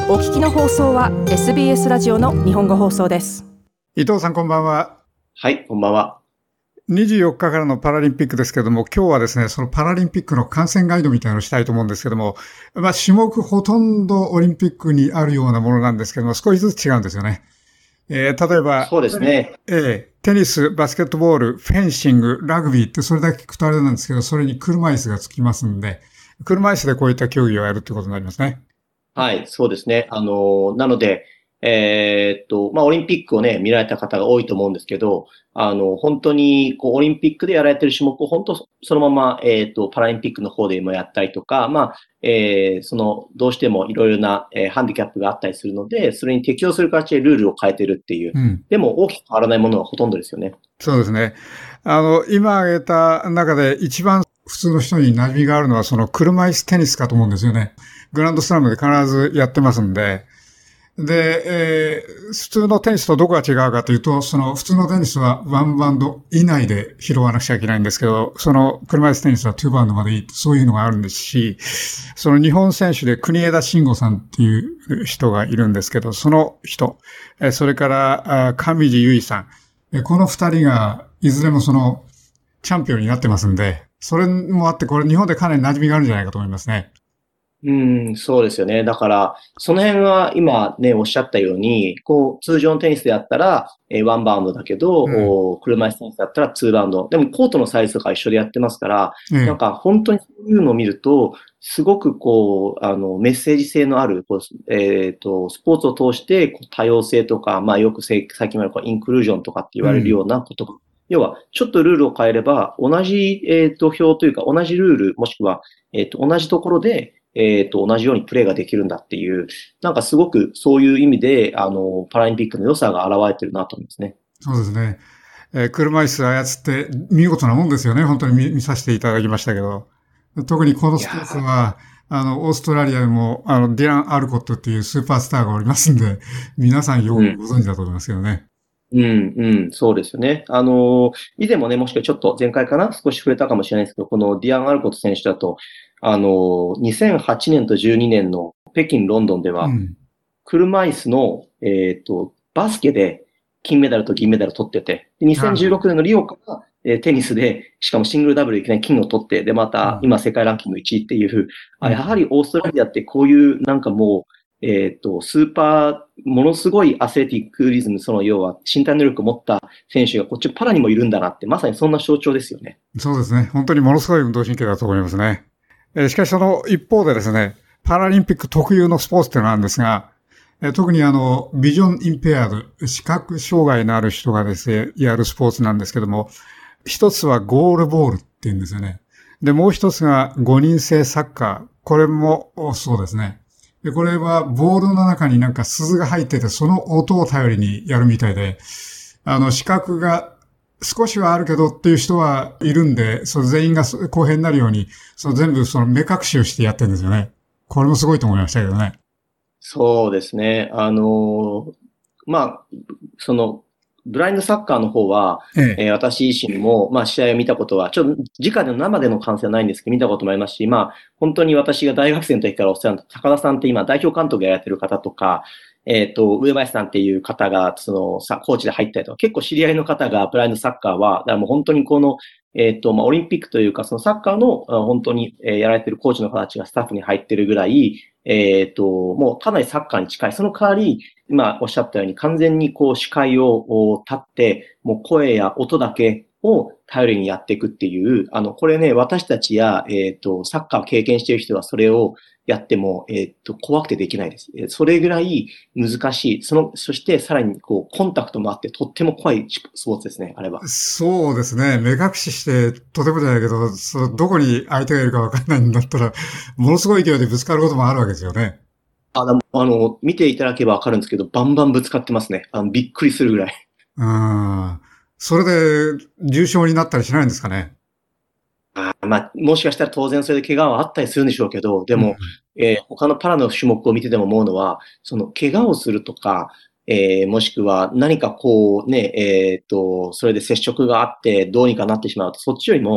お聞きの放送は SBS ラジオの日本語放送です。 伊藤さん、こんばんは。 はい、こんばんは。 24日からのパラリンピックですけども、今日はですね、そのパラリンピックの観戦ガイドみたいなのをしたいと思うんですけども、種目ほとんどオリンピックにあるようなものなんですけども、少しずつ違うんですよね。例えば、 そうですね。 テニス、バスケットボール、フェンシング、ラグビーってそれだけ聞くとあれなんですけど、それに車椅子がつきますんで、車椅子でこういった競技をやるってことになりますね。 はい、そうですね。なので、オリンピックをね、見られた方が多いと思うんですけど、本当に、オリンピックでやられてる種目を本当、そのまま、パラリンピックの方でもやったりとか、どうしてもいろいろな、ハンディキャップがあったりするので、それに適応する形でルールを変えてるっていう。でも、大きく変わらないものはほとんどですよね。 そうですね。今挙げた中で一番普通の人に馴染みがあるのはその車椅子テニスかと思うんですよね。グランドスラムで必ずやってますんで。で、普通のテニスとどこが違うかというと、その普通のテニスはワンバウンド以内で拾わなくちゃいけないんですけど、その車椅子テニスはツーバウンドまでいい。そういうのがあるんですし、その日本選手で国枝慎吾さんっていう人がいるんですけど、その人、それから上地結衣さん、この二人がいずれもそのチャンピオンになってますんで、それもあってこれ日本でかなり馴染みがあるんじゃないかと思いますね。 そうですよね。だから、その辺は今ね、おっしゃったように、通常のテニスであったら、ワンバウンドだけど、車椅子テニスだったらツーバウンド。でも、コートのサイズとか一緒でやってますから、なんか本当にそういうのを見ると、すごくメッセージ性のある、スポーツを通して、多様性とか、よく最近までインクルージョンとかって言われるようなことが、要は、ちょっとルールを変えれば、同じ、表というか、同じルール、もしくは、同じところで、同じようにプレーができるんだっていう、なんかすごくそういう意味で、パラリンピックの良さが現れてるなと思いますね。 そうですね。車椅子操って見事なもんですよね。本当に見させていただきましたけど。特にこのスポーツは、オーストラリアでも、ディラン・アルコットっていうスーパースターがおりますんで、皆さんよくご存知だと思いますけどね。 そうですよね。以前もね、もしくはちょっと前回かな少し触れたかもしれないですけど、このディアン・アルコット選手だと、2008年と12年の北京、ロンドンでは、車椅子の、バスケで金メダルと銀メダル取ってて、で2016年のリオから、テニスで、しかもシングルダブルでいきなり金を取って、で、また今世界ランキング1位っていう、やはりオーストラリアってこういうなんかもう、スーパー、ものすごいアスレティックリズム、要は身体能力を持った選手がこっちパラにもいるんだなって、まさにそんな象徴ですよね。 そうですね。本当にものすごい運動神経だと思いますね。しかしその一方でですね、パラリンピック特有のスポーツっていうのがあるんですが、特にビジョンインペアード、視覚障害のある人がですね、やるスポーツなんですけども、一つはゴールボールって言うんですよね。で、もう一つが5人制サッカー。これもそうですね。で、これはボールの中になんか鈴が入ってて、その音を頼りにやるみたいで、視覚が少しはあるけどっていう人はいるんで、全員が公平になるように、全部目隠しをしてやってるんですよね。これもすごいと思いましたけどね。 そうですね。ブラインドサッカーの方は、私自身も、試合を見たことは、ちょっと直での生での観戦はないんですけど、見たこともありますし、本当に私が大学生の時からお世話になった高田さんって今、代表監督やられてる方とか、上林さんっていう方が、コーチで入ったりとか、結構知り合いの方がブラインドサッカーは、だからもう本当にオリンピックというか、そのサッカーの、本当に、やられてるコーチの方たちがスタッフに入ってるぐらい、もうかなりサッカーに近い。その代わり、今おっしゃったように完全に視界を立って、もう声や音だけを頼りにやっていくっていう、これね、私たちや、サッカーを経験している人はそれをやっても、怖くてできないです。それぐらい難しい。そしてさらにコンタクトもあってとっても怖いスポーツですね、あれは。 そうですね。目隠ししてとてもじゃないけど、どこに相手がいるかわかんないんだったら、ものすごい勢いでぶつかることもあるわけですよね。 見ていただけばわかるんですけど、バンバンぶつかってますね。びっくりするぐらい。 それで重傷になったりしないんですかね。 もしかしたら当然それで怪我はあったりするんでしょうけど、でも、他のパラの種目を見てても思うのは、怪我をするとか、もしくは何かそれで接触があってどうにかなってしまうと、そっちよりも、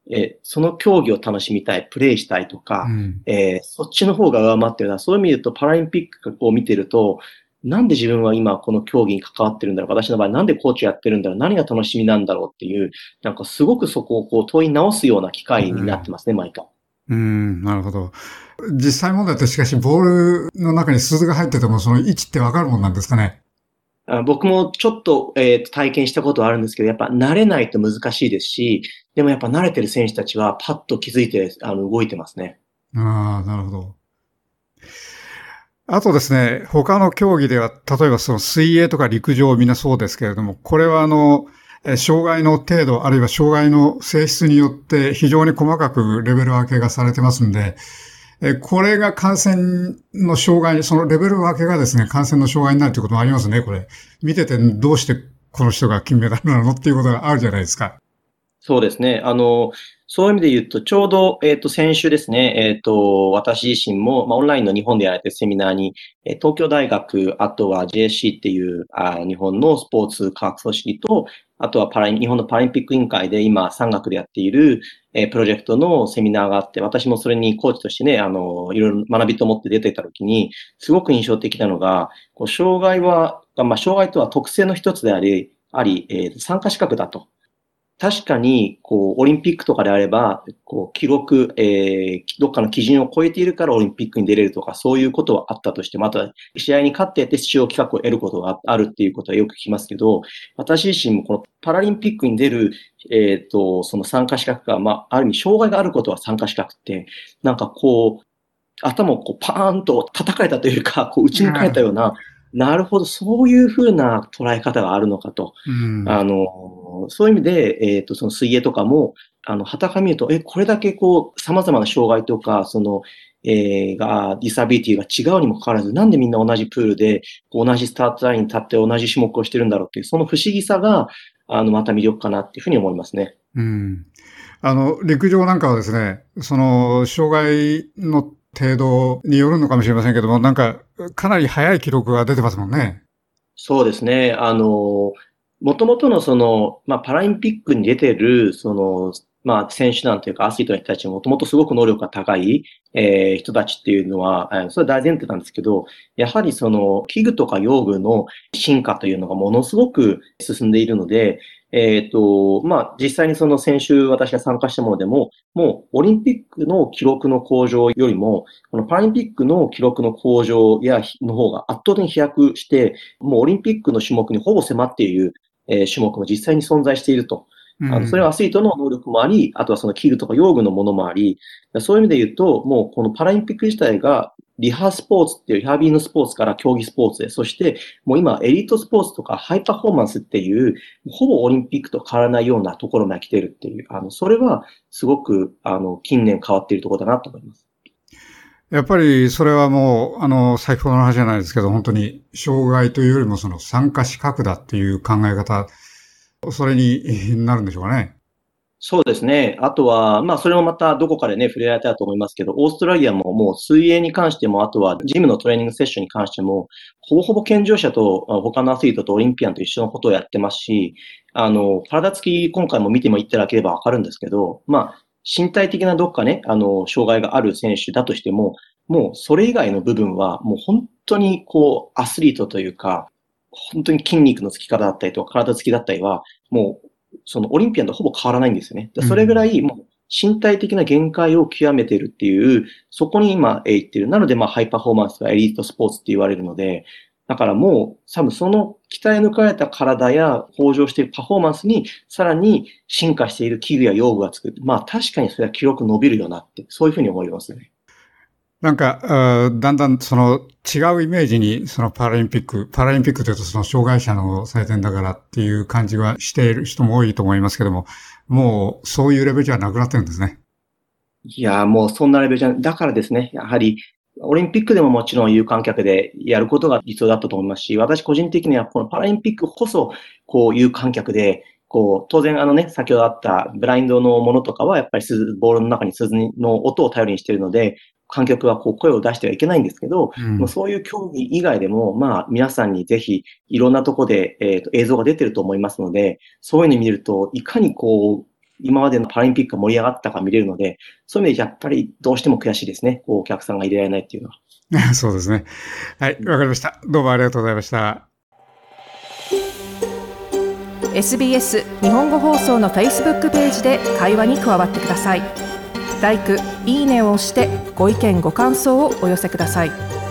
その競技を楽しみたい、プレイしたいとか、 うん、 そっちの方が上回ってるな。そういう意味で言うと、パラリンピックを見てると、なんで自分は今この競技に関わってるんだろう。私の場合なんでコーチやってるんだろう。何が楽しみなんだろうっていう、なんかすごくそこを問い直すような機会になってますね、毎回。 なるほど。実際問題ってしかし、ボールの中に鈴が入ってても、その位置ってわかるもんなんですかね。 僕もちょっと、体験したことはあるんですけど、やっぱ慣れないと難しいですし、でもやっぱ慣れてる選手たちはパッと気づいて、動いてますね。 ああ、なるほど。あとですね、他の競技では、例えばその水泳とか陸上みんなそうですけれども、これは障害の程度、あるいは障害の性質によって非常に細かくレベル分けがされてますんで、これが感染の障害、そのレベル分けがですね、感染の障害になるということもありますね、これ。見ててどうしてこの人が金メダルなのっていうことがあるじゃないですか。 そうですね。そういう意味で言うと、ちょうど、先週ですね、私自身も、オンラインの日本でやられてるセミナーに、東京大学、あとは JSC っていう、日本のスポーツ科学組織と、あとは日本のパラリンピック委員会で今、産学でやっている、プロジェクトのセミナーがあって、私もそれにコーチとしてね、いろいろ学びと思って出ていたときに、すごく印象的なのが、障害は、障害とは特性の一つであり、参加資格だと。確かに、オリンピックとかであれば、記録、どっかの基準を超えているからオリンピックに出れるとか、そういうことはあったとしても、あとは試合に勝って出場企画を得ることがあるっていうことはよく聞きますけど、私自身もこのパラリンピックに出る、その参加資格が、ある意味、障害があることは参加資格って、なんか頭をパーンと叩かれたというか、打ち抜かれたような、なるほど、そういうふうな捉え方があるのかと。 うん。 そういう意味で、その水泳とかも、傍から見ると、これだけ様々な障害とか、ディサビリティが違うにもかかわらず、なんでみんな同じプールで、同じスタートラインに立って同じ種目をしてるんだろうっていう、その不思議さが、また魅力かなっていうふうに思いますね。 うん。陸上なんかはですね、その、障害の程度によるのかもしれませんけども、なんか、かなり速い記録が出てますもんね。 そうですね。もともとのパラリンピックに出てる、選手団というかアスリートの人たちももともとすごく能力が高い、人たちっていうのは、それは大前提なんですけど、やはり器具とか用具の進化というのがものすごく進んでいるので、実際に先週私が参加したものでも、もうオリンピックの記録の向上よりも、このパラリンピックの記録の向上の方が圧倒的に飛躍して、もうオリンピックの種目にほぼ迫っている、種目も実際に存在していると。それはアスリートの能力もあり、あとはその器具とか用具のものもあり、そういう意味で言うと、もうこのパラリンピック自体がリハスポーツっていうリハビリのスポーツから競技スポーツで、そしてもう今エリートスポーツとかハイパフォーマンスっていう、ほぼオリンピックと変わらないようなところまで来てるっていう、それはすごく、近年変わっているところだなと思います。 やっぱりそれはもう、先ほどの話じゃないですけど、本当に障害というよりもその参加資格だっていう考え方、それになるんでしょうかね。 そうですね。あとは、それもまたどこかでね、触れられたと思いますけど、オーストラリアももう水泳に関しても、あとはジムのトレーニングセッションに関しても、ほぼほぼ健常者と他のアスリートとオリンピアンと一緒のことをやってますし、体つき今回も見てもいただければわかるんですけど、身体的などっかね、障害がある選手だとしても、もうそれ以外の部分は、もう本当にアスリートというか、本当に筋肉のつき方だったりとか、体つきだったりは、もうそのオリンピアンとほぼ変わらないんですよね。それぐらいもう身体的な限界を極めているっていう、そこに今行っている。なのでハイパフォーマンスがエリートスポーツって言われるので、だからもう多分その鍛え抜かれた体や向上しているパフォーマンスにさらに進化している器具や用具が作る。確かにそれは記録伸びるよなって、そういうふうに思いますね。 なんか、だんだんその違うイメージにそのパラリンピックというとその障害者の祭典だからっていう感じはしている人も多いと思いますけども、もうそういうレベルじゃなくなってるんですね。 いや、もうそんなレベルじゃない。だからですね、やはりオリンピックでももちろん有観客でやることが必要だったと思いますし、私個人的にはこのパラリンピックこそ、有観客で、当然先ほどあったブラインドのものとかはやっぱりボールの中に鈴の音を頼りにしているので、観客は声を出してはいけないんですけど、もうそういう競技以外でも、皆さんにぜひいろんなところで、映像が出てると思いますので、そういうのを見ると、いかに今までのパラリンピックが盛り上がったか見れるので、そういう意味でやっぱりどうしても悔しいですね。お客さんが入れられないっていうのは。 そうですね。はい、わかりました。どうもありがとうございました。 SBS 日本語放送の Facebook ページで会話に加わってください。LIKE、いいねを押してご意見ご感想をお寄せください。